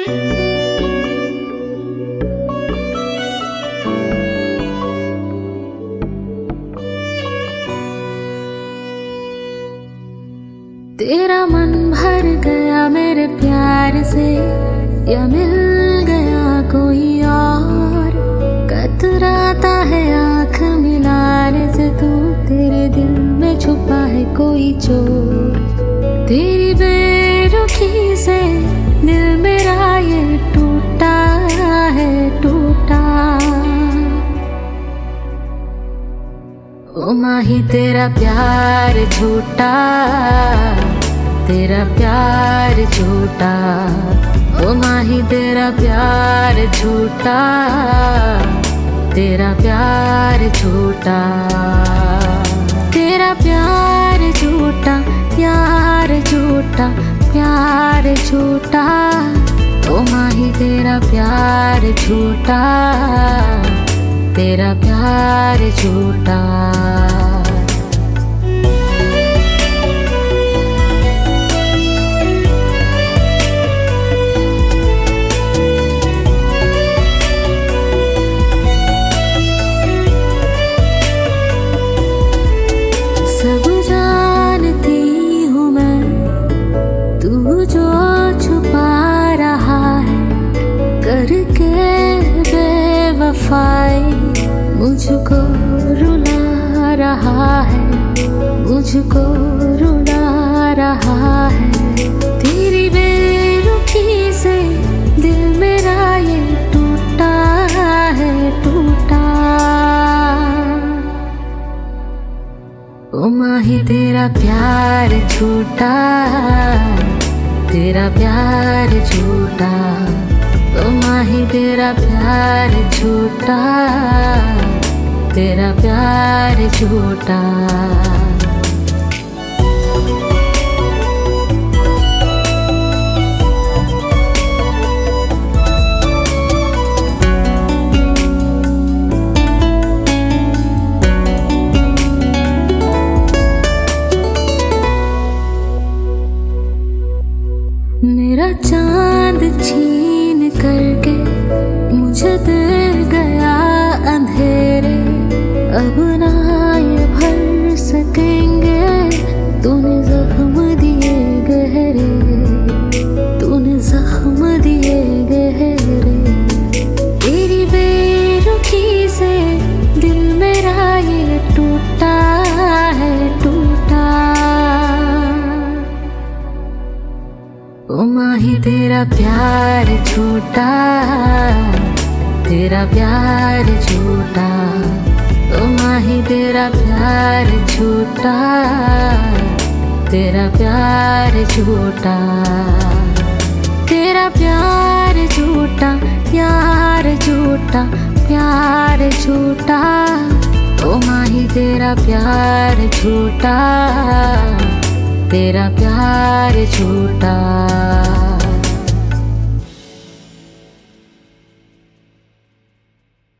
तेरा मन भर गया मेरे प्यार से, या मिल गया कोई और। कतराता है आँख मिलाने से तू, तेरे दिल में छुपा है कोई चोर। तेरी बेरुखी से दिल मेरा ये टूटा है, टूटा। ओ माही तेरा प्यार झूठा, तेरा प्यार झूठा। ओ माही तेरा प्यार झूठा, तेरा प्यार झूठा। तेरा प्यार झूठा, प्यार झूठा, प्यार झूठा। ओ माही तेरा प्यार झूठा, तेरा प्यार झूठा। सब जानती हूँ मैं, तू जो छुपा रहा है करके बेवफाई। मुझको रुला रहा है, मुझको रुला रहा है। तेरी बेरुखी से दिल मेरा ये टूटा है, टूटा। ओ माही तेरा प्यार झूठा, तेरा प्यार झूठा। ओ माही तेरा प्यार झूठा, तेरा प्यार झूठा। मेरा चांद छीन करके मुझे दे गया अंधेरे। अब ना ये भर सकेंगे, तूने जख्म दिए गहरे, तूने जख्म दिए गहरे। तेरी बेरुखी से दिल मेरा ये टूटा है, टूटा। ओ माही तेरा प्यार झूठा, तेरा प्यार झूठा। ओ माही तेरा प्यार झूठा, तेरा प्यार झूठा। तेरा प्यार झूठा, प्यार झूठा, प्यार झूठा। ओ माही तेरा प्यार झूठा, तेरा प्यार झूठा।